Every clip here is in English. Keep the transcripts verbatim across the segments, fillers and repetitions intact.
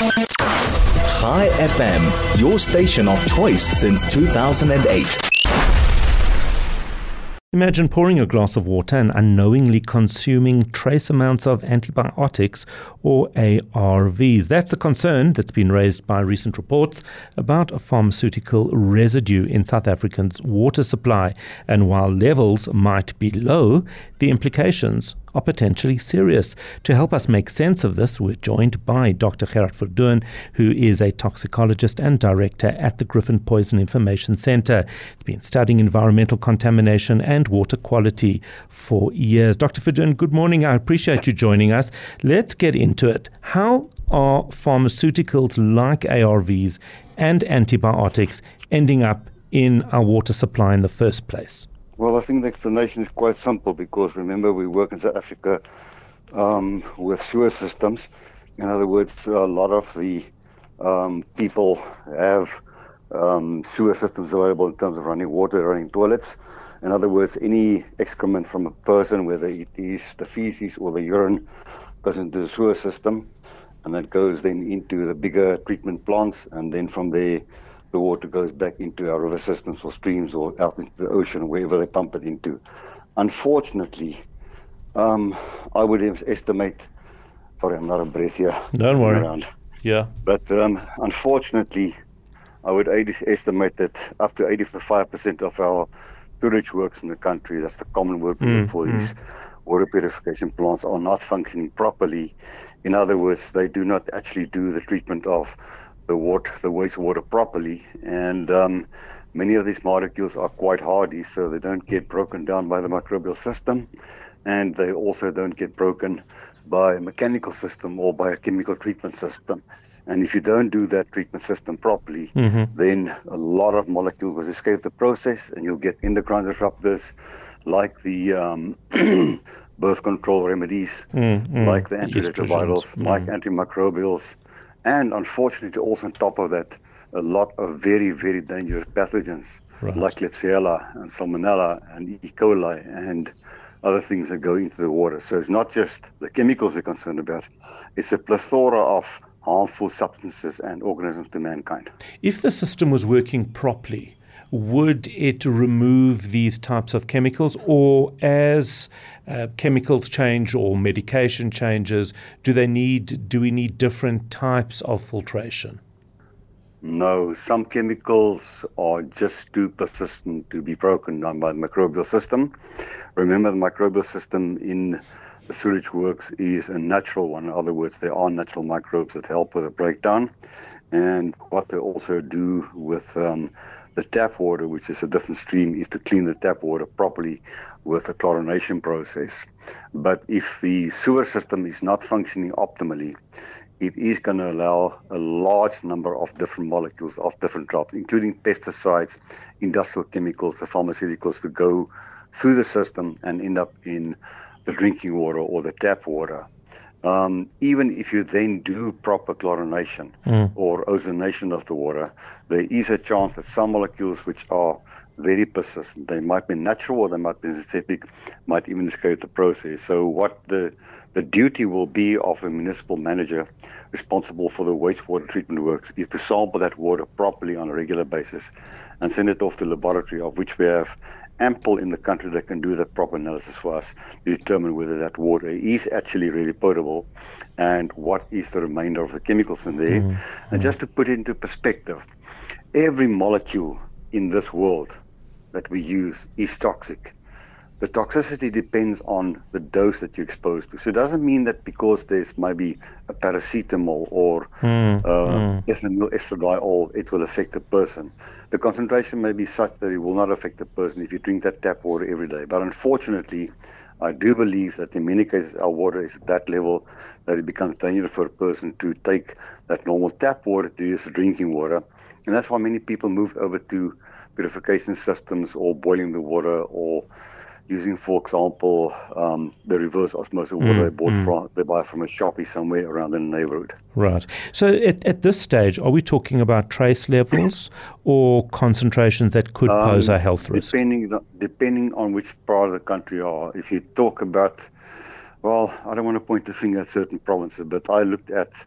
Chai F M, your station of choice since two thousand eight. Imagine pouring a glass of water and unknowingly consuming trace amounts of antibiotics or A R Vs. That's a concern that's been raised by recent reports about a pharmaceutical residue in South Africa's water supply. And while levels might be low, the implications are potentially serious. To help us make sense of this, we're joined by Doctor Gerard Verdoorn, who is a toxicologist and director at the Griffin Poison Information Centre. He's been studying environmental contamination and water quality for years. Doctor Verdoorn, good morning. I appreciate you joining us. Let's get into it. How are pharmaceuticals like A R Vs and antibiotics ending up in our water supply in the first place? Well, I think the explanation is quite simple because, remember, we work in South Africa um, with sewer systems. In other words, a lot of the um, people have um, sewer systems available in terms of running water, running toilets. In other words, any excrement from a person, whether it is the feces or the urine, goes into the sewer system, and that goes then into the bigger treatment plants, and then from there, the water goes back into our river systems or streams or out into the ocean, wherever they pump it into. Unfortunately, um, I would estimate, sorry, I'm not a breath here. Don't worry. Around. Yeah. But um, unfortunately, I would estimate that up to eighty-five percent of our sewage works in the country, that's the common word Mm, for mm. these water purification plants, are not functioning properly. In other words, they do not actually do the treatment of the water, the wastewater properly, and um, many of these molecules are quite hardy, so they don't get broken down by the microbial system, and they also don't get broken by a mechanical system or by a chemical treatment system. And if you don't do that treatment system properly, Mm-hmm. then a lot of molecules will escape the process, and you'll get endocrine disruptors like the um, birth control remedies, Mm, mm. like the antiretrovirals, Estrogens. like Mm. antimicrobials. And unfortunately, also on top of that, a lot of very, very dangerous pathogens Right. like Klebsiella and Salmonella and E. coli and other things that go into the water. So it's not just the chemicals we're concerned about, it's a plethora of harmful substances and organisms to mankind. If the system was working properly, would it remove these types of chemicals, or as uh, chemicals change or medication changes, do they need do we need different types of filtration? No, some chemicals are just too persistent to be broken down by the microbial system. Remember, the microbial system in the sewage works is a natural one. In other words, there are natural microbes that help with the breakdown. And what they also do with um, the tap water, which is a different stream, is to clean the tap water properly with a chlorination process. But if the sewer system is not functioning optimally, it is going to allow a large number of different molecules of different drops, including pesticides, industrial chemicals, the pharmaceuticals, to go through the system and end up in the drinking water or the tap water. Um, even if you then do proper chlorination Mm. or ozonation of the water, there is a chance that some molecules which are very persistent, they might be natural or they might be synthetic, might even escape the process. So what the the duty will be of a municipal manager responsible for the wastewater treatment works is to sample that water properly on a regular basis and send it off to the laboratory, of which we have ample in the country that can do that proper analysis for us to determine whether that water is actually really potable and what is the remainder of the chemicals in there. Mm. And just to put it into perspective, every molecule in this world that we use is toxic. The toxicity depends on the dose that you're exposed to. So it doesn't mean that because there's maybe a paracetamol or Mm. uh, Mm. ethanol, estradiol, it will affect the person. The concentration may be such that it will not affect the person if you drink that tap water every day. But unfortunately, I do believe that in many cases our water is at that level that it becomes dangerous for a person to take that normal tap water to use drinking water. And that's why many people move over to purification systems or boiling the water or using, for example, um, the reverse osmosis water Mm, they bought mm. from, they buy from a shoppy somewhere around the neighborhood. Right. So at, at this stage, are we talking about trace levels or concentrations that could Um, pose a health risk? Depending, depending on which part of the country you are. If you talk about, well, I don't want to point the finger at certain provinces, but I looked at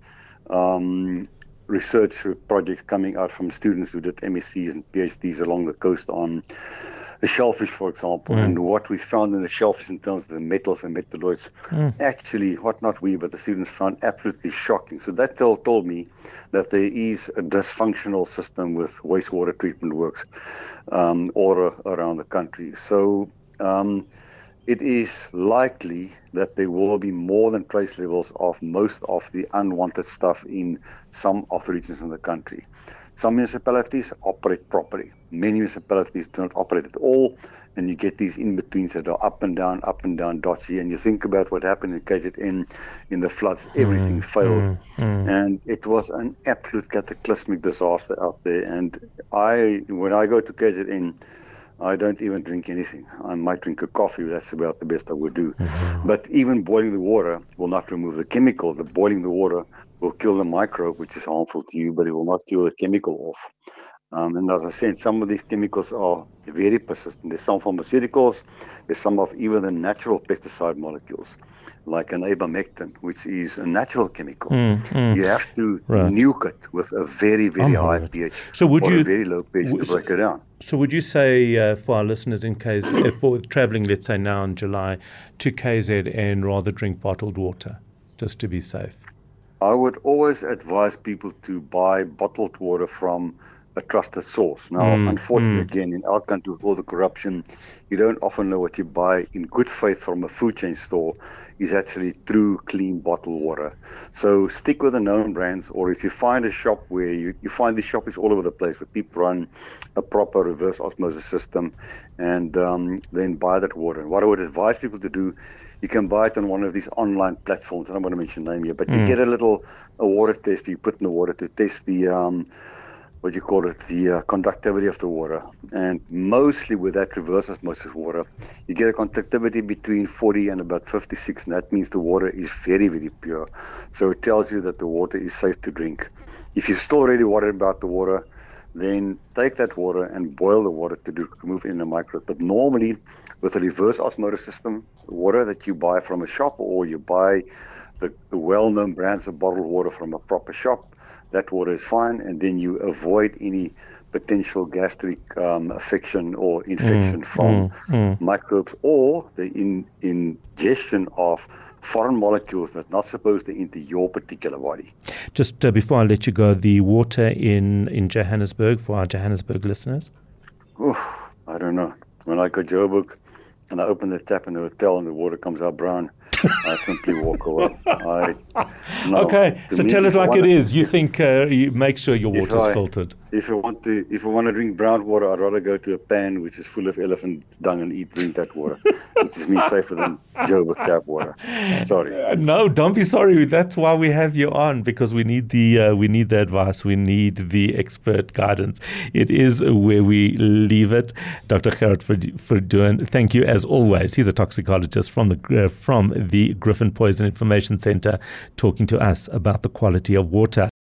um, research projects coming out from students who did M S Cs and PhDs along the coast on the shellfish, for example, mm. and what we found in the shellfish in terms of the metals and metalloids, mm. actually, what not we, but the students found absolutely shocking. So that told, told me that there is a dysfunctional system with wastewater treatment works um, all around the country. So um, it is likely that there will be more than trace levels of most of the unwanted stuff in some of the regions in the country. Some municipalities operate properly. Many municipalities do not operate at all, and you get these in-betweens that are up and down, up and down, dodgy. And you think about what happened in K Z N in the floods, everything mm, failed. Mm, mm. And it was an absolute cataclysmic disaster out there. And I, when I go to K Z N, I don't even drink anything. I might drink a coffee. That's about the best I would do. Mm-hmm. But even boiling the water will not remove the chemical. The boiling the water will kill the microbe, which is harmful to you, but it will not kill the chemical off. Um, and as I said, some of these chemicals are very persistent. There's some pharmaceuticals. There's some of even the natural pesticide molecules, like an ivermectin, which is a natural chemical. Mm, mm. You have to right. nuke it with a very, very I'm high right. pH so would or you, a very low pH w- to break it down. So would you say uh, for our listeners, in case if for traveling, let's say now in July, to K Z N, rather drink bottled water, just to be safe? I would always advise people to buy bottled water from a trusted source. Now, mm, unfortunately, mm. again, in our country with all the corruption, you don't often know what you buy in good faith from a food chain store is actually true, clean bottled water. So stick with the known brands, or if you find a shop where you, you find these shops all over the place where people run a proper reverse osmosis system, and um, then buy that water. And what I would advise people to do, you can buy it on one of these online platforms. I don't want to mention the name here, but mm. you get a little a water test you put in the water to test the um, what you call it, the uh, conductivity of the water. And mostly with that reverse osmosis water, you get a conductivity between forty and about fifty-six, and that means the water is very, very pure. So it tells you that the water is safe to drink. If you're still really worried about the water, then take that water and boil the water to do, remove in the microbe. But normally, with a reverse osmosis system, water that you buy from a shop, or you buy the, the well-known brands of bottled water from a proper shop, that water is fine, and then you avoid any potential gastric um, affection or infection mm, from mm, mm. microbes, or the in, ingestion of foreign molecules that's not supposed to enter your particular body. Just uh, before I let you go, the water in, in Johannesburg, for our Johannesburg listeners? Oof, I don't know. When I go to Joburg and I open the tap in the hotel and the water comes out brown, I simply walk away. I, no, okay, so me, tell it like it to, is. You if, think uh, you make sure your water's I, filtered. If I want to, if I want to drink brown water, I'd rather go to a pan which is full of elephant dung and eat drink that water, which is me safer than Joburg tap water. Sorry. Uh, no, don't be sorry. That's why we have you on, because we need the uh, we need the advice. We need the expert guidance. It is where we leave it. Doctor Gerard Verdoorn, thank you as always. He's a toxicologist from the uh, from the Griffin Poison Information Center, talking to us about the quality of water.